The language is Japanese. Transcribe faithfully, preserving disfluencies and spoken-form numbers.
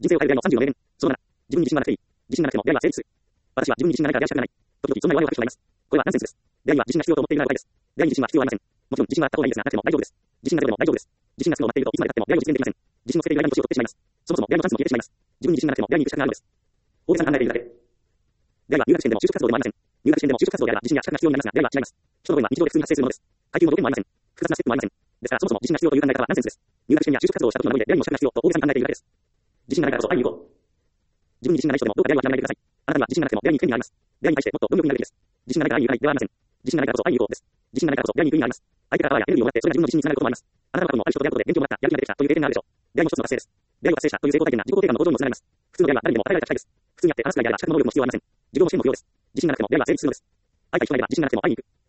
人生を変える出会いのさんじゅうの名言。そのなな、自分に自信がなくていい。自信がなくても出会いは成立する。私は自分に自信がないから出会いしたくない。時々そんな弱いを書く人がいます。これはナンセンスです。出会いは自信が必要と思っているならばかりです。出会いに自信は必要ありません。もちろん自信があった方がいいですが、なくても大丈夫です。自信がゼロでも大丈夫です。自信がゼロを待っているといつまで経っても出会いを実現できません。自信をつけている間に年を取ってしまいます。そもそも出会いのチャンスも消えてしまいます。自分に自信がなくても出会いに行く資格があるのです。大げさに考えているだけ。出会いは入学試験でも就職活動でもありません。入学試験でも就職活動であれば自信や資格が必要になりますが、出会いは違います。人の声は日常で普通に発生するものです。階級の条件もありません。複雑なステップもありません。ですからそもそも自信が必要という考え方はナンセンスです。入学試験や就職活動をしたことがないので出会いにも資格が必要と大げさに考えているだけです。自信がないからこそ会いに行こう。自分に自信がない人でもどうか出会いは諦めないでください。あなたには自信がなくても出会いに行く意味があります。出会いに対してもっと貪欲になるべきです。自信がないから会いに行かないではありません。自信がないからこそ会いに行こうです。自信がないからこそ出会いに行く意味があります。相手からはエネルギーをもらってそれが自分の自信につながることもあります。あなたの過去にもある人と出会うことで元気をもらった、やる気が出てきたという経験があるでしょう。出会いの一つの達成です。出会いを達成したという成功体験が自己肯定感の向上にもつながります。普通の出会いは誰にでも与えられた機会です。普通にやって話すくらいであれば資格の能力も必要はありません。自己も試験も不要です。自信がなくても出会いは成立するのです。会いたい人がいれば自信がなくても会いに行く。